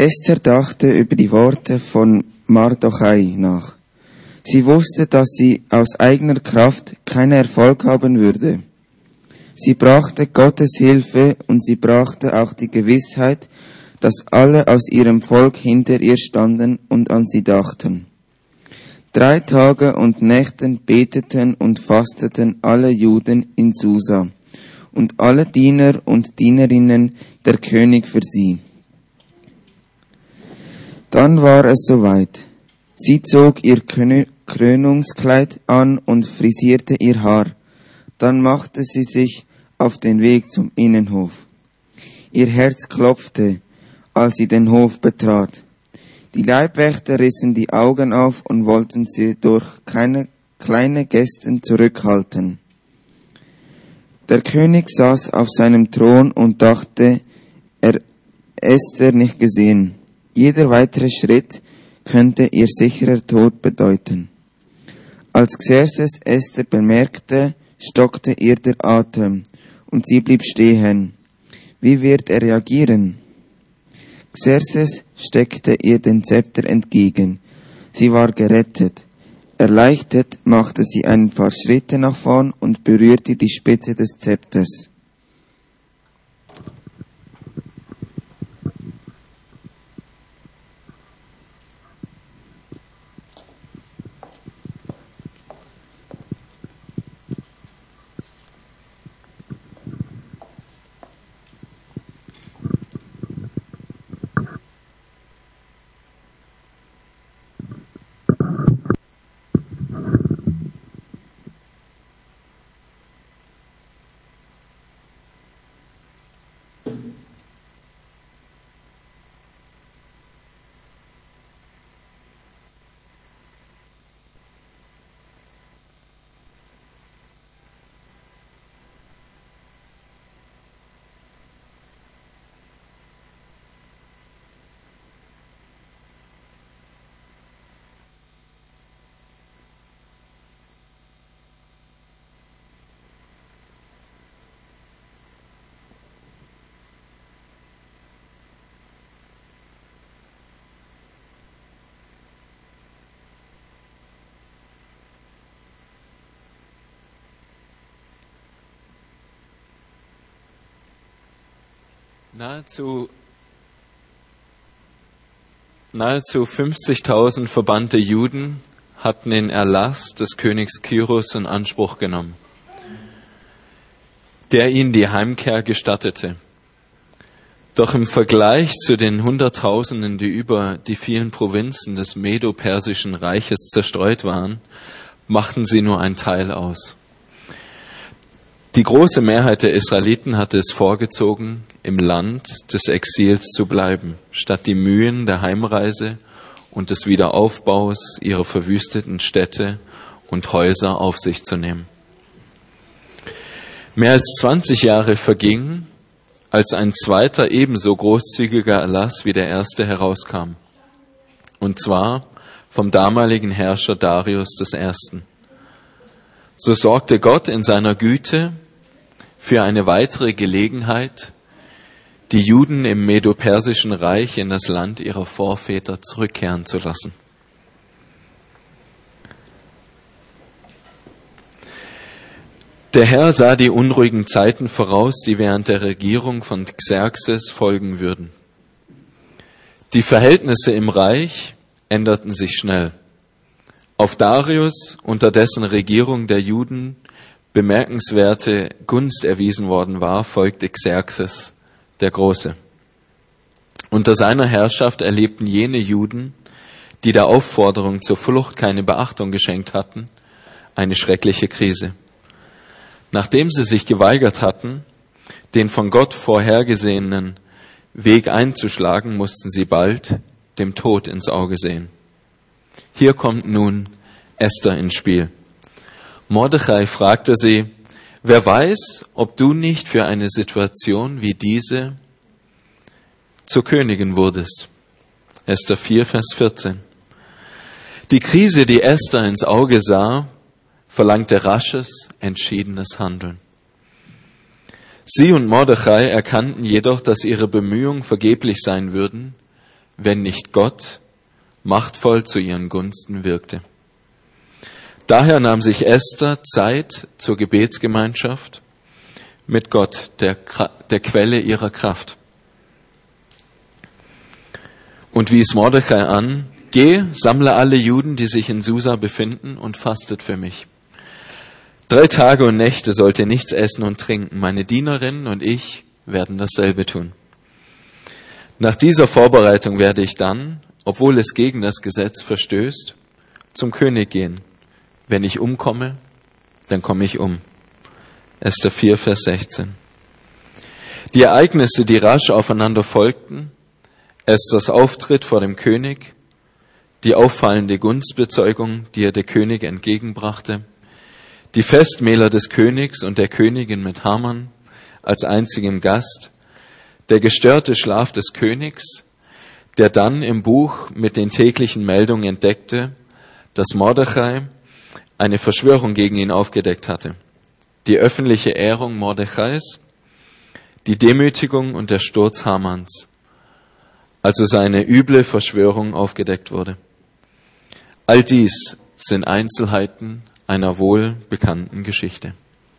Esther dachte über die Worte von Mardochai nach. Sie wusste, dass sie aus eigener Kraft keinen Erfolg haben würde. Sie brachte Gottes Hilfe und sie brachte auch die Gewissheit, dass alle aus ihrem Volk hinter ihr standen und an sie dachten. 3 Tage und Nächte beteten und fasteten alle Juden in Susa und alle Diener und Dienerinnen der König für sie. Dann war es soweit. Sie zog ihr Krönungskleid an und frisierte ihr Haar. Dann machte sie sich auf den Weg zum Innenhof. Ihr Herz klopfte, als sie den Hof betrat. Die Leibwächter rissen die Augen auf und wollten sie durch keine kleine Gesten zurückhalten. Der König saß auf seinem Thron und dachte, er Esther nicht gesehen. Jeder weitere Schritt könnte ihr sicherer Tod bedeuten. Als Xerxes Esther bemerkte, stockte ihr der Atem und sie blieb stehen. Wie wird er reagieren? Xerxes steckte ihr den Zepter entgegen. Sie war gerettet. Erleichtert machte sie ein paar Schritte nach vorn und berührte die Spitze des Zepters. Nahezu 50.000 verbannte Juden hatten den Erlass des Königs Kyros in Anspruch genommen, der ihnen die Heimkehr gestattete. Doch im Vergleich zu den Hunderttausenden, die über die vielen Provinzen des Medo-Persischen Reiches zerstreut waren, machten sie nur einen Teil aus. Die große Mehrheit der Israeliten hatte es vorgezogen, im Land des Exils zu bleiben, statt die Mühen der Heimreise und des Wiederaufbaus ihrer verwüsteten Städte und Häuser auf sich zu nehmen. Mehr als 20 Jahre vergingen, als ein zweiter ebenso großzügiger Erlass wie der erste herauskam. Und zwar vom damaligen Herrscher Darius I. So sorgte Gott in seiner Güte für eine weitere Gelegenheit, die Juden im Medo-Persischen Reich in das Land ihrer Vorväter zurückkehren zu lassen. Der Herr sah die unruhigen Zeiten voraus, die während der Regierung von Xerxes folgen würden. Die Verhältnisse im Reich änderten sich schnell. Auf Darius, unter dessen Regierung der Juden bemerkenswerte Gunst erwiesen worden war, folgte Xerxes, der Große. Unter seiner Herrschaft erlebten jene Juden, die der Aufforderung zur Flucht keine Beachtung geschenkt hatten, eine schreckliche Krise. Nachdem sie sich geweigert hatten, den von Gott vorhergesehenen Weg einzuschlagen, mussten sie bald dem Tod ins Auge sehen. Hier kommt nun Esther ins Spiel. Mordechai fragte sie, wer weiß, ob du nicht für eine Situation wie diese zur Königin wurdest. Esther 4, Vers 14. Die Krise, die Esther ins Auge sah, verlangte rasches, entschiedenes Handeln. Sie und Mordechai erkannten jedoch, dass ihre Bemühungen vergeblich sein würden, wenn nicht Gott machtvoll zu ihren Gunsten wirkte. Daher nahm sich Esther Zeit zur Gebetsgemeinschaft mit Gott, der Quelle ihrer Kraft. Und wies Mordechai an: Geh, sammle alle Juden, die sich in Susa befinden, und fastet für mich. 3 Tage und Nächte sollt ihr nichts essen und trinken. Meine Dienerinnen und ich werden dasselbe tun. Nach dieser Vorbereitung werde ich dann, obwohl es gegen das Gesetz verstößt, zum König gehen. Wenn ich umkomme, dann komme ich um. Esther 4, Vers 16. Die Ereignisse, die rasch aufeinander folgten, Esthers Auftritt vor dem König, die auffallende Gunstbezeugung, die ihr der König entgegenbrachte, die Festmähler des Königs und der Königin mit Haman als einzigem Gast, der gestörte Schlaf des Königs, der dann im Buch mit den täglichen Meldungen entdeckte, dass Mordechai eine Verschwörung gegen ihn aufgedeckt hatte, die öffentliche Ehrung Mordechais, die Demütigung und der Sturz Hamans, also seine üble Verschwörung aufgedeckt wurde. All dies sind Einzelheiten einer wohl bekannten Geschichte.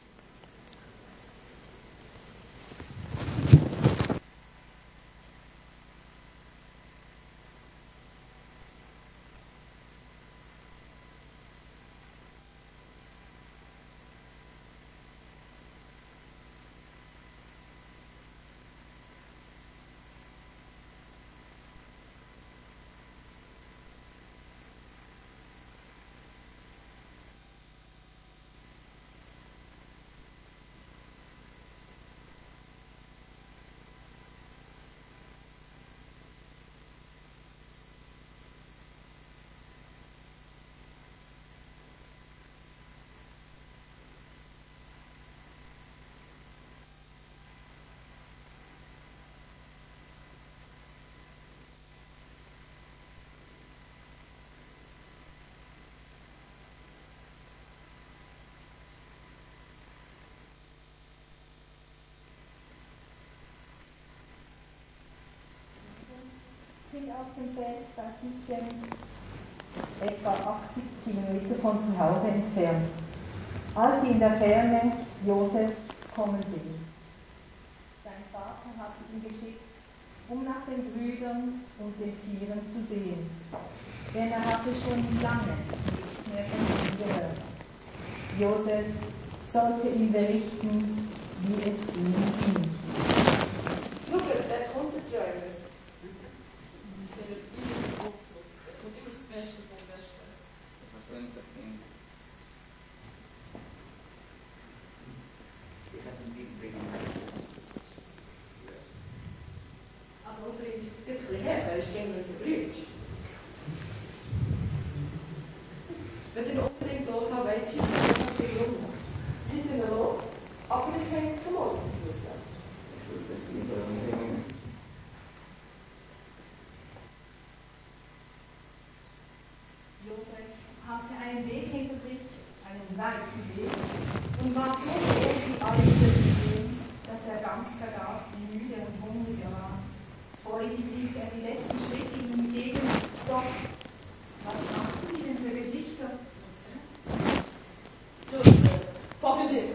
Sind auf dem Feld bei Sichem etwa 80 Kilometer von zu Hause entfernt, als sie in der Ferne Josef kommen sehen. Sein Vater hatte ihn geschickt, um nach den Brüdern und den Tieren zu sehen, denn er hatte schon lange nichts mehr von ihnen gehört. Josef sollte ihm berichten, wie es ihm ging. Look at that on the driver. Wenn den unbedingt los haben, weiß ich nicht, wie jung. Sind wir los? Aber ich kann nicht verloren. Josef hatte einen Weg hinter sich, einen weiten Weg, und war so sehr wie alle gesehen, dass er ganz vergaß, wie müde und hungrig er war. Freudig lief er die letzten Schritte ihm entgegen. Doch, was machten sie denn für Gesichter? Positiv.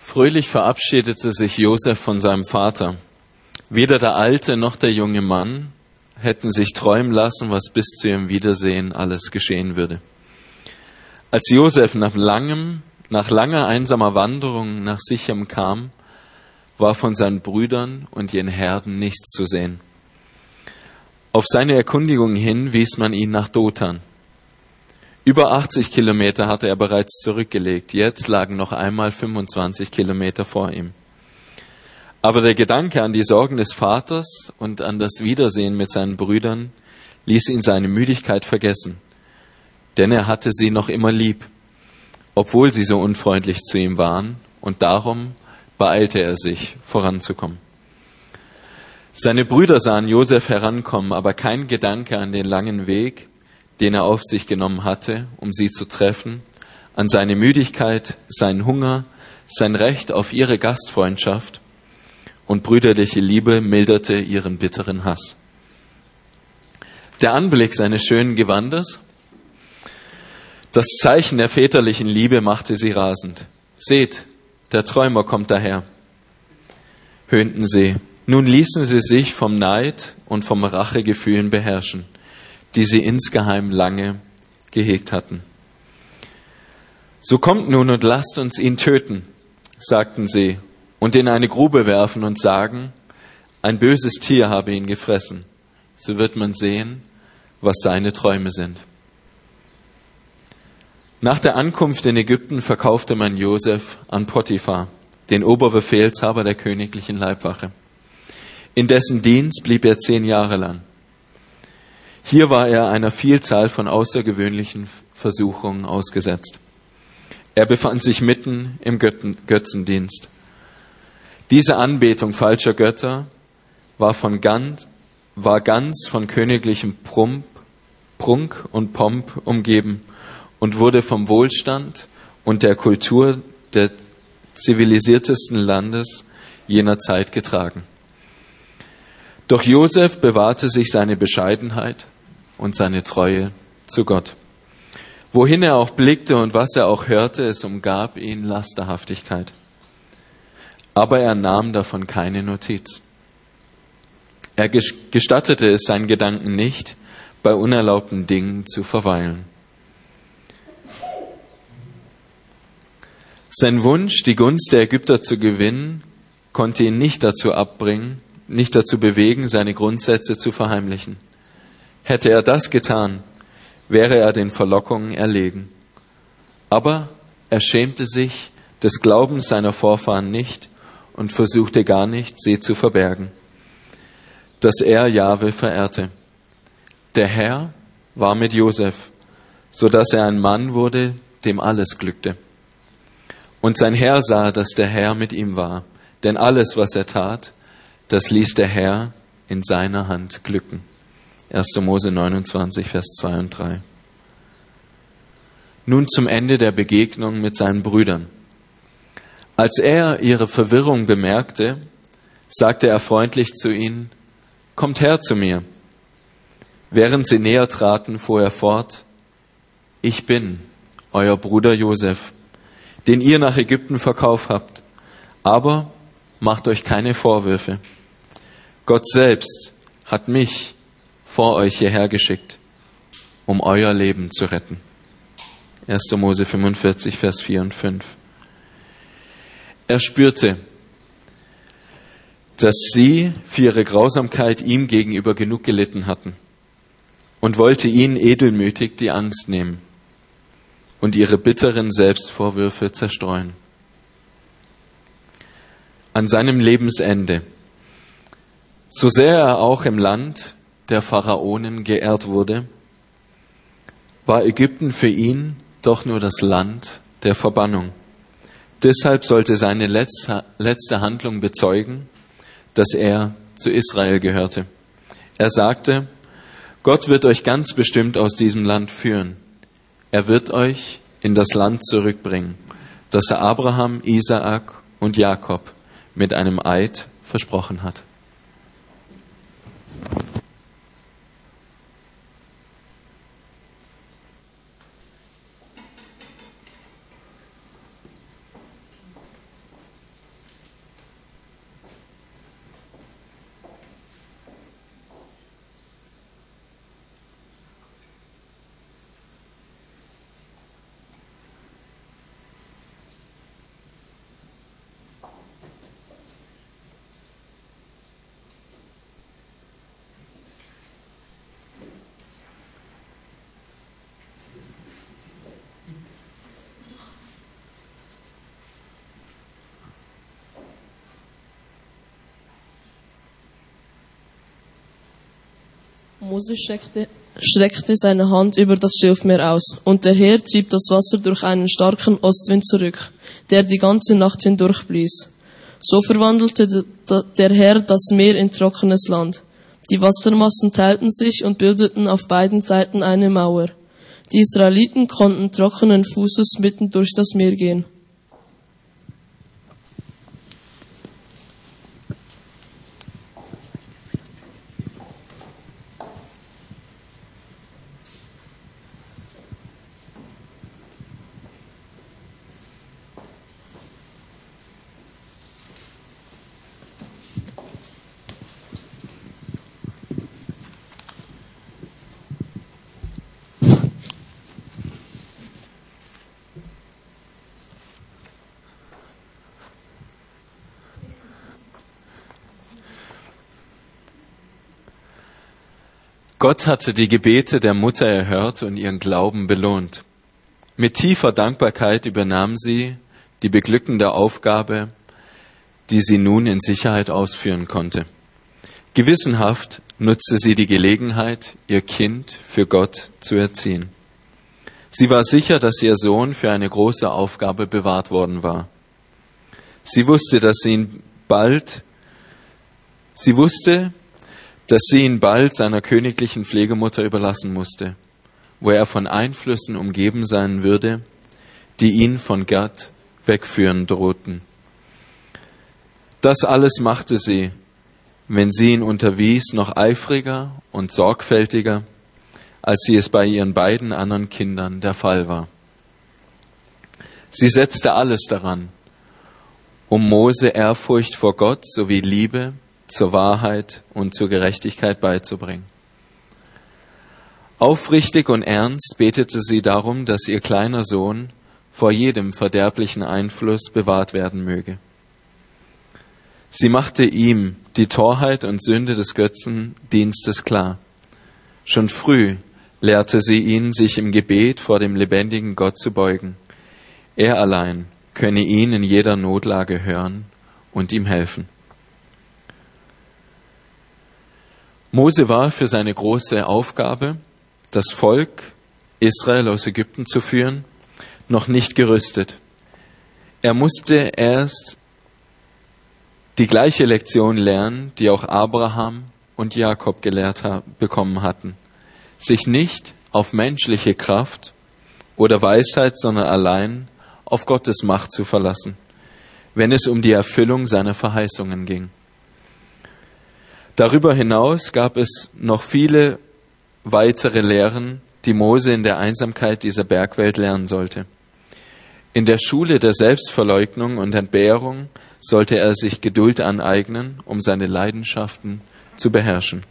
Fröhlich verabschiedete sich Josef von seinem Vater. Weder der alte noch der junge Mann hätten sich träumen lassen, was bis zu ihrem Wiedersehen alles geschehen würde. Als Josef nach langer einsamer Wanderung nach Sichem kam, war von seinen Brüdern und ihren Herden nichts zu sehen. Auf seine Erkundigung hin wies man ihn nach Dothan. Über 80 Kilometer hatte er bereits zurückgelegt. Jetzt lagen noch einmal 25 Kilometer vor ihm. Aber der Gedanke an die Sorgen des Vaters und an das Wiedersehen mit seinen Brüdern ließ ihn seine Müdigkeit vergessen. Denn er hatte sie noch immer lieb, obwohl sie so unfreundlich zu ihm waren, und darum beeilte er sich, voranzukommen. Seine Brüder sahen Josef herankommen, aber kein Gedanke an den langen Weg, den er auf sich genommen hatte, um sie zu treffen, an seine Müdigkeit, seinen Hunger, sein Recht auf ihre Gastfreundschaft, und brüderliche Liebe milderte ihren bitteren Hass. Der Anblick seines schönen Gewandes, das Zeichen der väterlichen Liebe, machte sie rasend. Seht, der Träumer kommt daher, höhnten sie. Nun ließen sie sich vom Neid und vom Rachegefühlen beherrschen, die sie insgeheim lange gehegt hatten. So kommt nun und lasst uns ihn töten, sagten sie, und in eine Grube werfen und sagen, ein böses Tier habe ihn gefressen. So wird man sehen, was seine Träume sind. Nach der Ankunft in Ägypten verkaufte man Josef an Potiphar, den Oberbefehlshaber der königlichen Leibwache. In dessen Dienst blieb er 10 Jahre lang. Hier war er einer Vielzahl von außergewöhnlichen Versuchungen ausgesetzt. Er befand sich mitten im Götzendienst. Diese Anbetung falscher Götter war ganz von königlichem Prunk und Pomp umgeben und wurde vom Wohlstand und der Kultur der zivilisiertesten Landes jener Zeit getragen. Doch Josef bewahrte sich seine Bescheidenheit und seine Treue zu Gott. Wohin er auch blickte und was er auch hörte, es umgab ihn Lasterhaftigkeit. Aber er nahm davon keine Notiz. Er gestattete es seinen Gedanken nicht, bei unerlaubten Dingen zu verweilen. Sein Wunsch, die Gunst der Ägypter zu gewinnen, konnte ihn nicht dazu bewegen, seine Grundsätze zu verheimlichen. Hätte er das getan, wäre er den Verlockungen erlegen. Aber er schämte sich des Glaubens seiner Vorfahren nicht und versuchte gar nicht, sie zu verbergen, dass er Jahwe verehrte. Der Herr war mit Josef, so dass er ein Mann wurde, dem alles glückte. Und sein Herr sah, dass der Herr mit ihm war, denn alles, was er tat, das ließ der Herr in seiner Hand glücken. 1. Mose 29, Vers 2 und 3. Nun zum Ende der Begegnung mit seinen Brüdern. Als er ihre Verwirrung bemerkte, sagte er freundlich zu ihnen, kommt her zu mir. Während sie näher traten, fuhr er fort, ich bin euer Bruder Josef, den ihr nach Ägypten verkauft habt. Aber macht euch keine Vorwürfe. Gott selbst hat mich vor euch hierher geschickt, um euer Leben zu retten. 1. Mose 45, Vers 4 und 5. Er spürte, dass sie für ihre Grausamkeit ihm gegenüber genug gelitten hatten und wollte ihnen edelmütig die Angst nehmen und ihre bitteren Selbstvorwürfe zerstreuen. An seinem Lebensende, so sehr er auch im Land der Pharaonen geehrt wurde, war Ägypten für ihn doch nur das Land der Verbannung. Deshalb sollte seine letzte Handlung bezeugen, dass er zu Israel gehörte. Er sagte, Gott wird euch ganz bestimmt aus diesem Land führen. Er wird euch in das Land zurückbringen, das er Abraham, Isaak und Jakob mit einem Eid versprochen hat. Mose streckte seine Hand über das Schilfmeer aus, und der Herr trieb das Wasser durch einen starken Ostwind zurück, der die ganze Nacht hindurch blies. So verwandelte der Herr das Meer in trockenes Land. Die Wassermassen teilten sich und bildeten auf beiden Seiten eine Mauer. Die Israeliten konnten trockenen Fußes mitten durch das Meer gehen. Gott hatte die Gebete der Mutter erhört und ihren Glauben belohnt. Mit tiefer Dankbarkeit übernahm sie die beglückende Aufgabe, die sie nun in Sicherheit ausführen konnte. Gewissenhaft nutzte sie die Gelegenheit, ihr Kind für Gott zu erziehen. Sie war sicher, dass ihr Sohn für eine große Aufgabe bewahrt worden war. Sie wusste, dass sie ihn bald seiner königlichen Pflegemutter überlassen musste, wo er von Einflüssen umgeben sein würde, die ihn von Gott wegführen drohten. Das alles machte sie, wenn sie ihn unterwies, noch eifriger und sorgfältiger, als sie es bei ihren beiden anderen Kindern der Fall war. Sie setzte alles daran, um Mose Ehrfurcht vor Gott sowie Liebe zur Wahrheit und zur Gerechtigkeit beizubringen. Aufrichtig und ernst betete sie darum, dass ihr kleiner Sohn vor jedem verderblichen Einfluss bewahrt werden möge. Sie machte ihm die Torheit und Sünde des Götzendienstes klar. Schon früh lehrte sie ihn, sich im Gebet vor dem lebendigen Gott zu beugen. Er allein könne ihn in jeder Notlage hören und ihm helfen. Mose war für seine große Aufgabe, das Volk Israel aus Ägypten zu führen, noch nicht gerüstet. Er musste erst die gleiche Lektion lernen, die auch Abraham und Jakob bekommen hatten. Sich nicht auf menschliche Kraft oder Weisheit, sondern allein auf Gottes Macht zu verlassen, wenn es um die Erfüllung seiner Verheißungen ging. Darüber hinaus gab es noch viele weitere Lehren, die Mose in der Einsamkeit dieser Bergwelt lernen sollte. In der Schule der Selbstverleugnung und Entbehrung sollte er sich Geduld aneignen, um seine Leidenschaften zu beherrschen.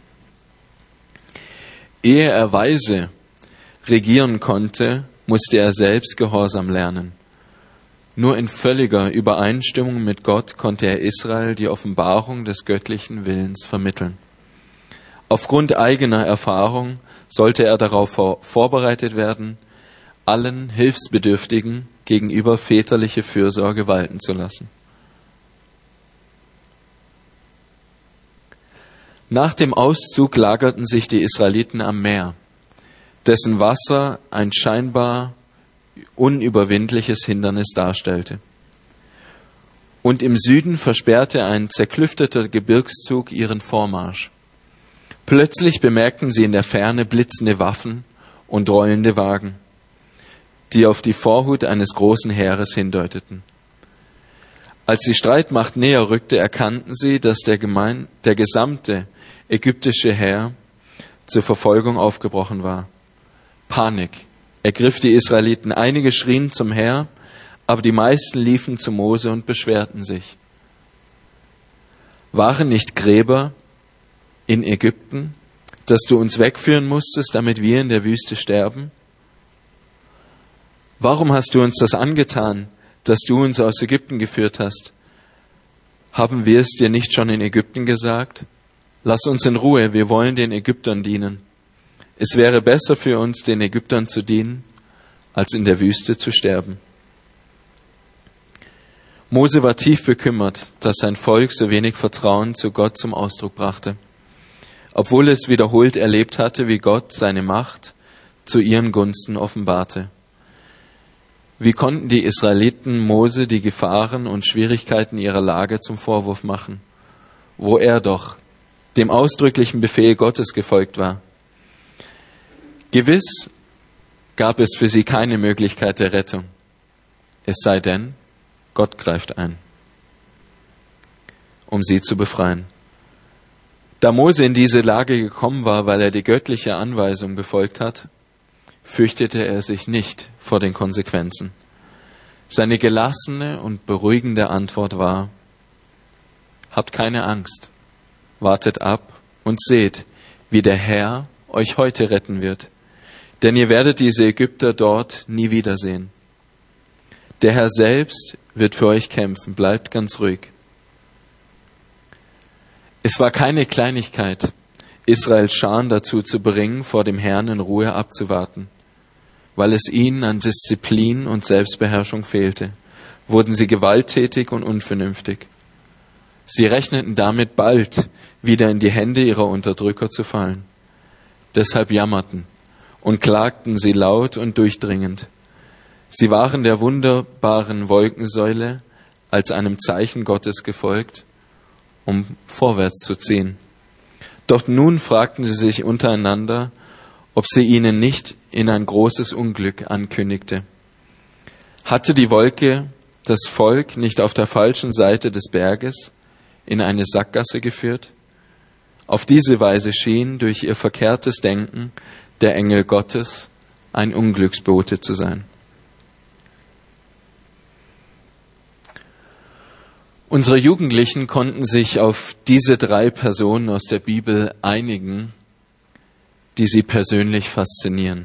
Ehe er weise regieren konnte, musste er selbst Gehorsam lernen. Nur in völliger Übereinstimmung mit Gott konnte er Israel die Offenbarung des göttlichen Willens vermitteln. Aufgrund eigener Erfahrung sollte er darauf vorbereitet werden, allen Hilfsbedürftigen gegenüber väterliche Fürsorge walten zu lassen. Nach dem Auszug lagerten sich die Israeliten am Meer, dessen Wasser ein scheinbar unüberwindliches Hindernis darstellte. Und im Süden versperrte ein zerklüfteter Gebirgszug ihren Vormarsch. Plötzlich bemerkten sie in der Ferne blitzende Waffen und rollende Wagen, die auf die Vorhut eines großen Heeres hindeuteten. Als die Streitmacht näher rückte, erkannten sie, dass der gesamte ägyptische Heer zur Verfolgung aufgebrochen war. Panik ergriff die Israeliten. Einige schrien zum Herr, aber die meisten liefen zu Mose und beschwerten sich. Waren nicht Gräber in Ägypten, dass du uns wegführen musstest, damit wir in der Wüste sterben? Warum hast du uns das angetan, dass du uns aus Ägypten geführt hast? Haben wir es dir nicht schon in Ägypten gesagt? Lass uns in Ruhe, wir wollen den Ägyptern dienen. Es wäre besser für uns, den Ägyptern zu dienen, als in der Wüste zu sterben. Mose war tief bekümmert, dass sein Volk so wenig Vertrauen zu Gott zum Ausdruck brachte. obwohl es wiederholt erlebt hatte, wie Gott seine Macht zu ihren Gunsten offenbarte. Wie konnten die Israeliten Mose die Gefahren und Schwierigkeiten ihrer Lage zum Vorwurf machen, wo er doch dem ausdrücklichen Befehl Gottes gefolgt war? Gewiss gab es für sie keine Möglichkeit der Rettung, es sei denn, Gott greift ein, um sie zu befreien. Da Mose in diese Lage gekommen war, weil er die göttliche Anweisung befolgt hat, fürchtete er sich nicht vor den Konsequenzen. Seine gelassene und beruhigende Antwort war: Habt keine Angst, wartet ab und seht, wie der Herr euch heute retten wird, denn ihr werdet diese Ägypter dort nie wiedersehen. Der Herr selbst wird für euch kämpfen, bleibt ganz ruhig. Es war keine Kleinigkeit, Israels Scharen dazu zu bringen, vor dem Herrn in Ruhe abzuwarten. Weil es ihnen an Disziplin und Selbstbeherrschung fehlte, wurden sie gewalttätig und unvernünftig. Sie rechneten damit, bald wieder in die Hände ihrer Unterdrücker zu fallen. Deshalb jammerten und klagten sie laut und durchdringend. Sie waren der wunderbaren Wolkensäule als einem Zeichen Gottes gefolgt, um vorwärts zu ziehen. Doch nun fragten sie sich untereinander, ob sie ihnen nicht in ein großes Unglück ankündigte. Hatte die Wolke das Volk nicht auf der falschen Seite des Berges in eine Sackgasse geführt? Auf diese Weise schien durch ihr verkehrtes Denken der Engel Gottes ein Unglücksbote zu sein. Unsere Jugendlichen konnten sich auf diese 3 Personen aus der Bibel einigen, die sie persönlich faszinieren.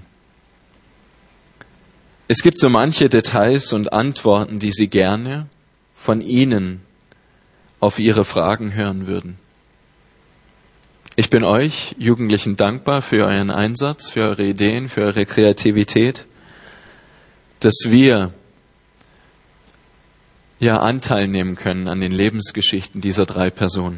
Es gibt so manche Details und Antworten, die sie gerne von ihnen auf ihre Fragen hören würden. Ich bin euch Jugendlichen dankbar für euren Einsatz, für eure Ideen, für eure Kreativität, dass wir Anteil nehmen können an den Lebensgeschichten dieser 3 Personen.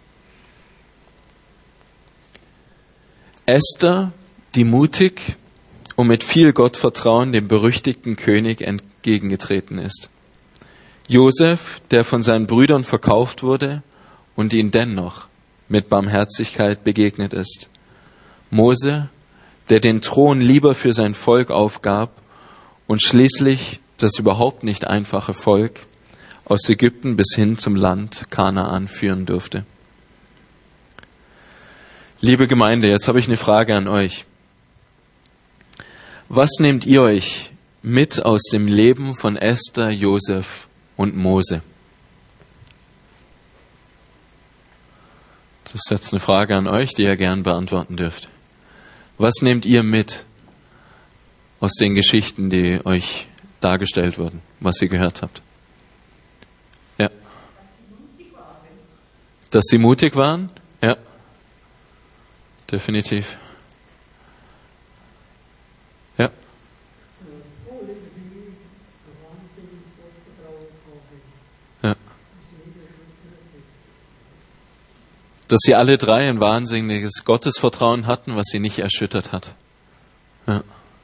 Esther, die mutig und mit viel Gottvertrauen dem berüchtigten König entgegengetreten ist. Josef, der von seinen Brüdern verkauft wurde und ihnen dennoch mit Barmherzigkeit begegnet ist. Mose, der den Thron lieber für sein Volk aufgab und schließlich das überhaupt nicht einfache Volk aus Ägypten bis hin zum Land Kanaan führen durfte. Liebe Gemeinde, jetzt habe ich eine Frage an euch. Was nehmt ihr euch mit aus dem Leben von Esther, Josef und Mose? Das ist jetzt eine Frage an euch, die ihr gern beantworten dürft. Was nehmt ihr mit aus den Geschichten, die euch dargestellt wurden, was ihr gehört habt? Ja. Dass sie mutig waren? Ja. Definitiv. Ja. Ja. Dass sie alle 3 ein wahnsinniges Gottesvertrauen hatten, was sie nicht erschüttert hat. Ja.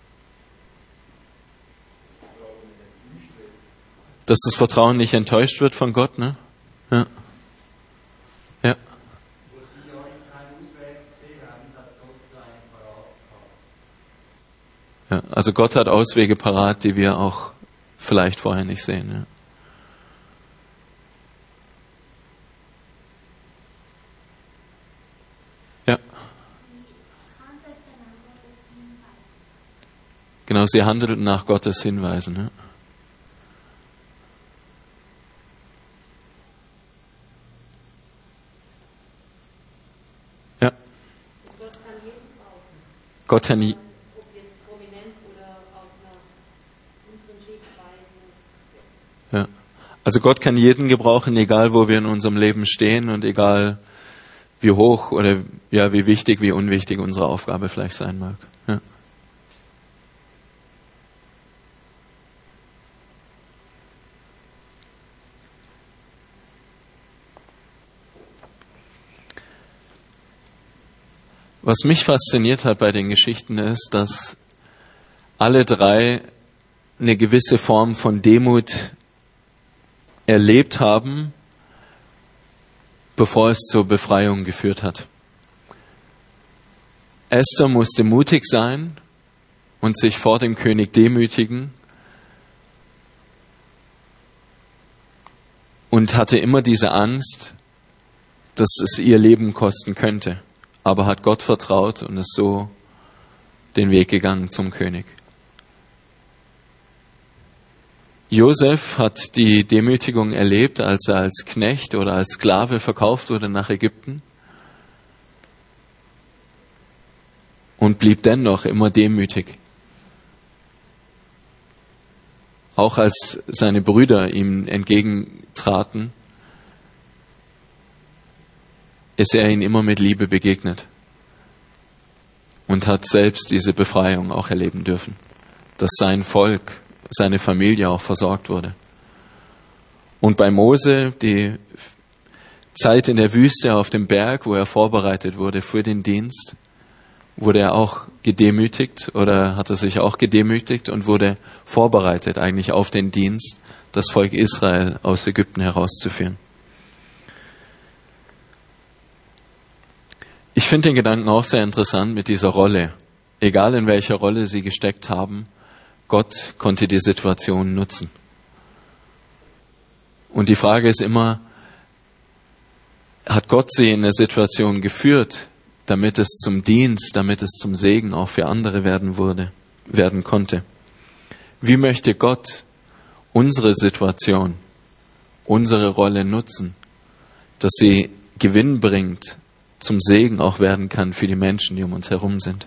Dass das Vertrauen nicht enttäuscht wird von Gott, ne? Ja. Ja. Ja, also Gott hat Auswege parat, die wir auch vielleicht vorher nicht sehen. Ja. Ja. Genau, sie handelten nach Gottes Hinweisen. Ja. Ja. Gott kann nie. Ja. Also Gott kann jeden gebrauchen, egal wo wir in unserem Leben stehen und egal wie hoch oder wie wichtig, wie unwichtig unsere Aufgabe vielleicht sein mag. Ja. Was mich fasziniert hat bei den Geschichten ist, dass alle drei eine gewisse Form von Demut erlebt haben, bevor es zur Befreiung geführt hat. Esther musste mutig sein und sich vor dem König demütigen und hatte immer diese Angst, dass es ihr Leben kosten könnte, aber hat Gott vertraut und ist so den Weg gegangen zum König. Josef hat die Demütigung erlebt, als er als Knecht oder als Sklave verkauft wurde nach Ägypten und blieb dennoch immer demütig. Auch als seine Brüder ihm entgegentraten, ist er ihnen immer mit Liebe begegnet und hat selbst diese Befreiung auch erleben dürfen, dass sein Volk, seine Familie auch versorgt wurde. Und bei Mose, die Zeit in der Wüste auf dem Berg, wo er vorbereitet wurde für den Dienst, wurde er auch gedemütigt oder hat er sich auch gedemütigt und wurde vorbereitet eigentlich auf den Dienst, das Volk Israel aus Ägypten herauszuführen. Ich finde den Gedanken auch sehr interessant mit dieser Rolle. Egal in welcher Rolle sie gesteckt haben, Gott konnte die Situation nutzen. Und die Frage ist immer, hat Gott sie in eine Situation geführt, damit es zum Dienst, damit es zum Segen auch für andere werden konnte? Wie möchte Gott unsere Situation, unsere Rolle nutzen, dass sie Gewinn bringt, zum Segen auch werden kann für die Menschen, die um uns herum sind?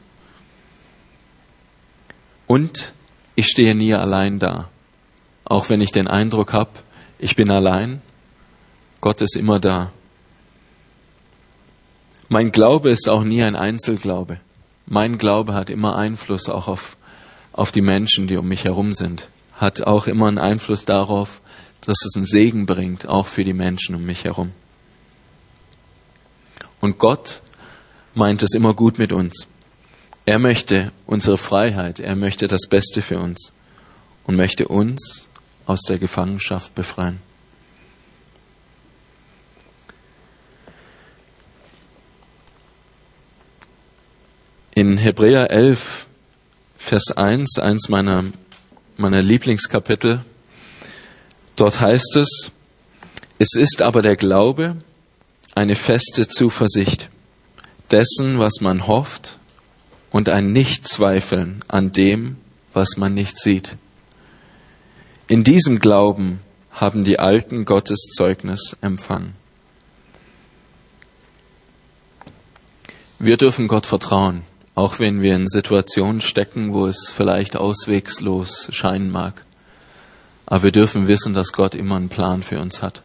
Und ich stehe nie allein da. Auch wenn ich den Eindruck habe, ich bin allein, Gott ist immer da. Mein Glaube ist auch nie ein Einzelglaube. Mein Glaube hat immer Einfluss auch auf die Menschen, die um mich herum sind. Hat auch immer einen Einfluss darauf, dass es einen Segen bringt, auch für die Menschen um mich herum. Und Gott meint es immer gut mit uns. Er möchte unsere Freiheit, er möchte das Beste für uns und möchte uns aus der Gefangenschaft befreien. In Hebräer 11, Vers 1, eins meiner Lieblingskapitel, dort heißt es: Es ist aber der Glaube eine feste Zuversicht dessen, was man hofft, und ein Nichtzweifeln an dem, was man nicht sieht. In diesem Glauben haben die Alten Gottes Zeugnis empfangen. Wir dürfen Gott vertrauen, auch wenn wir in Situationen stecken, wo es vielleicht auswegslos scheinen mag. Aber wir dürfen wissen, dass Gott immer einen Plan für uns hat.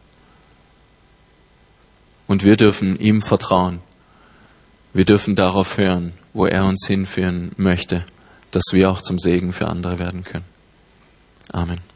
Und wir dürfen ihm vertrauen. Wir dürfen darauf hören, wo er uns hinführen möchte, dass wir auch zum Segen für andere werden können. Amen.